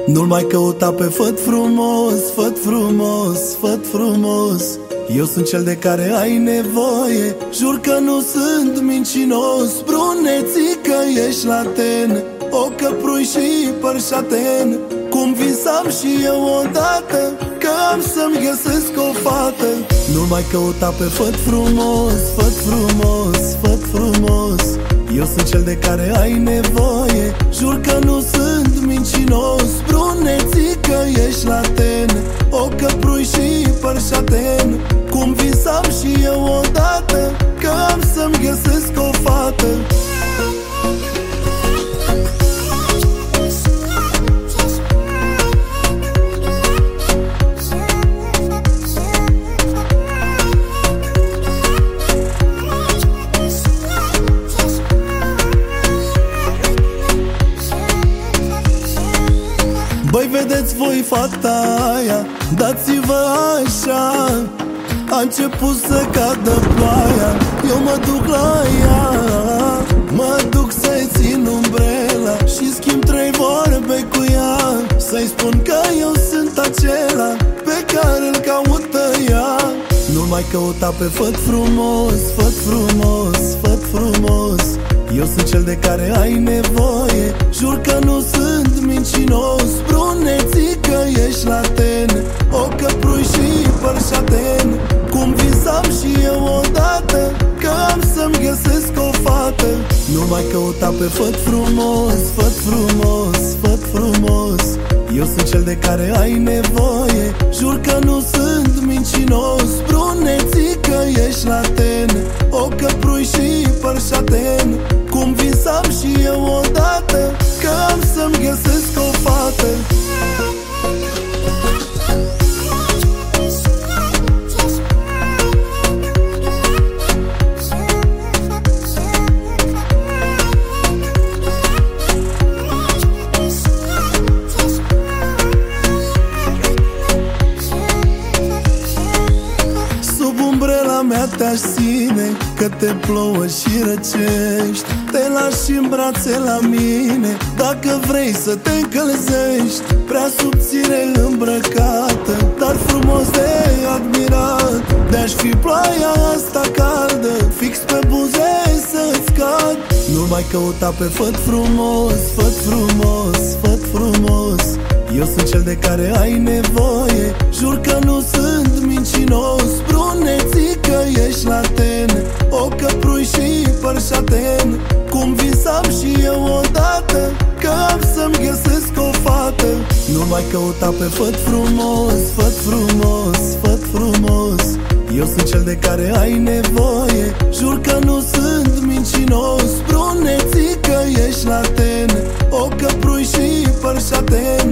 Nu-l mai căuta pe făt frumos, făt frumos, făt frumos. Eu sunt cel de care ai nevoie, jur că nu sunt mincinos. Brunețică, ești laten, o căprui și părșaten. Cum visam și eu odată, că am să-mi găsesc o fată. Nu-l mai căuta pe făt frumos, făt frumos, făt frumos. Eu sunt cel de care ai nevoie, jur că nu sunt mincinos. Brunețică, ești laten, o căprui și părșaten. Cum visam și eu odată, că am să-mi găsesc o fată. Băi, vedeți voi fata aia, dați-vă așa. A început să cadă ploaia, eu mă duc la ea. Mă duc să-i țin umbrela și schimb 3 vorbe cu ea. Să-i spun că eu sunt acela pe care îl caută ea. Nu mai căuta pe făt frumos, făt frumos, făt frumos. Eu sunt cel de care ai nevoie, jur că nu sunt mincinos. Brunețică, ești laten, o căprui și părșaten. Cum visam și eu odată, că am să-mi găsesc o fată. Nu mai căuta pe făt frumos, făt frumos, făt frumos. Eu sunt cel de care ai nevoie, jur că nu sunt mincinos. Brunețică, ești laten, o căprui și părșaten. Cum visam și eu odată, că am să-mi găsesc o fată. Mea te-aș ține, că te plouă și răcești. Te lași în brațe la mine, dacă vrei să te încălzești. Prea subțire îmbrăcată, dar frumos de admirat. De-aș fi ploaia asta caldă, fix pe buze să-ți cad. Nu mai căuta pe făt frumos, făt frumos, făt frumos. Eu sunt cel de care ai nevoie, jur că nu sunt mincinos. Brunețică, ești laten, o căprui și părșaten. Cum visam și eu odată, că am să-mi găsesc o fată. Nu mai căuta pe făt frumos, făt frumos, făt frumos. Eu sunt cel de care ai nevoie, jur că nu sunt mincinos. Brunețică, ești laten, o căprui și părșaten.